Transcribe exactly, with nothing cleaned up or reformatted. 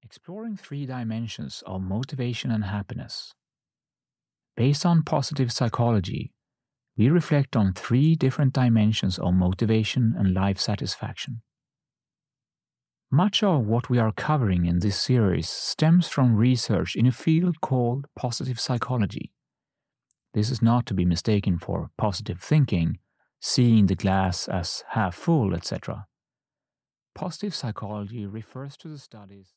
Exploring three dimensions of motivation and happiness. Based on positive psychology, we reflect on three different dimensions of motivation and life satisfaction. Much of what we are covering in this series stems from research in a field called positive psychology. This is not to be mistaken for positive thinking, seeing the glass as half full, et cetera. Positive psychology refers to the studies